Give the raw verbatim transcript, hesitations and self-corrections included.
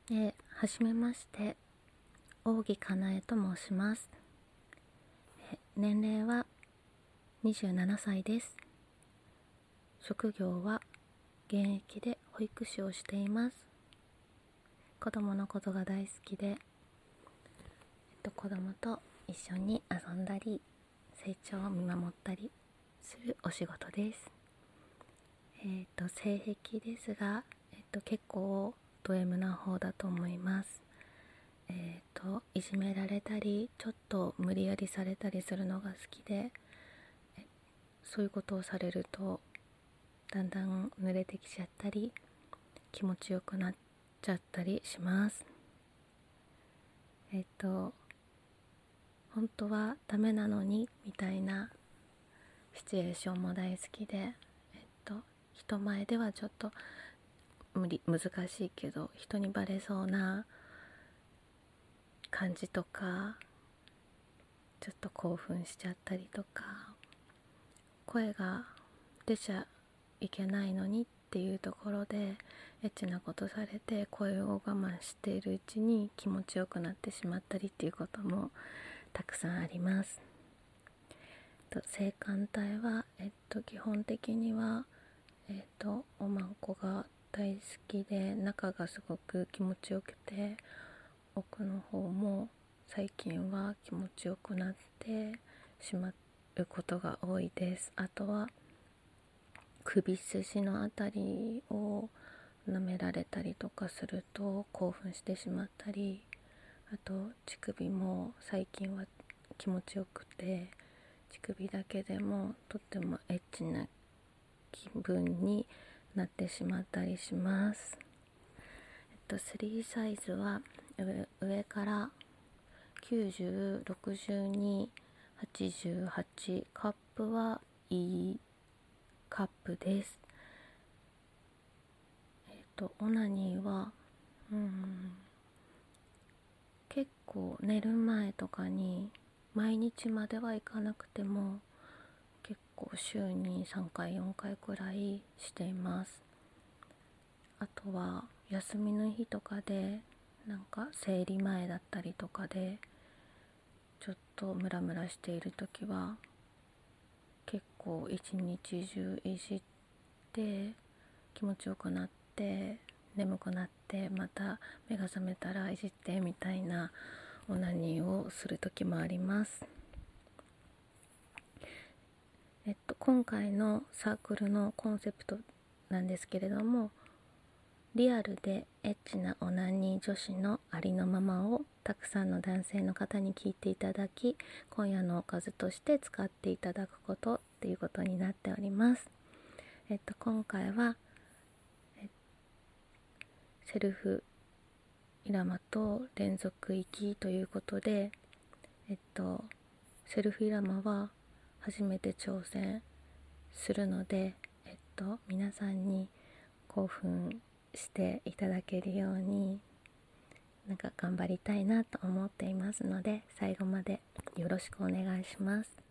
えはじめまして、扇かなえと申します。え年齢はにじゅうななさいです。職業は現役で保育士をしています。子供のことが大好きで、えっと、子供と一緒に遊んだり成長を見守ったりするお仕事です。えっと性癖ですが、えっと、結構ド M な方だと思います。えーと、いじめられたりちょっと無理やりされたりするのが好きで、そういうことをされるとだんだん濡れてきちゃったり気持ちよくなっちゃったりします。えっ、と本当はダメなのにみたいなシチュエーションも大好きで、えっ、と人前ではちょっと無理難しいけど人にバレそうな感じとか、ちょっと興奮しちゃったりとか、声が出ちゃいけないのにっていうところでエッチなことされて声を我慢しているうちに気持ちよくなってしまったりっていうこともたくさんあります。と性感帯は、えっと、基本的には、えっと、おまんこが大好きで中がすごく気持ちよくて、奥の方も最近は気持ちよくなってしまうことが多いです。あとは首筋のあたりを舐められたりとかすると興奮してしまったり、あと乳首も最近は気持ちよくて、乳首だけでもとってもエッチな気分になってしまったりします。えっとスリーサイズは 上, 上からきゅうじゅう、ろくじゅうに、はちじゅうはち、カップは E カップです。えっとオナニーはうーん結構寝る前とかに毎日まではいかなくても結構週にさんかいよんかいくらいしています。あとは休みの日とかでなんか生理前だったりとかでちょっとムラムラしている時は結構一日中いじって気持ちよくなって眠くなってまた目が覚めたらいじってみたいなオナニーをする時もあります。えっと今回のサークルのコンセプトなんですけれども、リアルでエッチなオナニー女子のありのままをたくさんの男性の方に聞いていただき、今夜のおかずとして使っていただくことっていうことになっております。えっと今回はセルフイラマと連続息ということで、えっとセルフイラマは初めて挑戦するので、えっと皆さんに興奮していただけるようになんか頑張りたいなと思っていますので、最後までよろしくお願いします。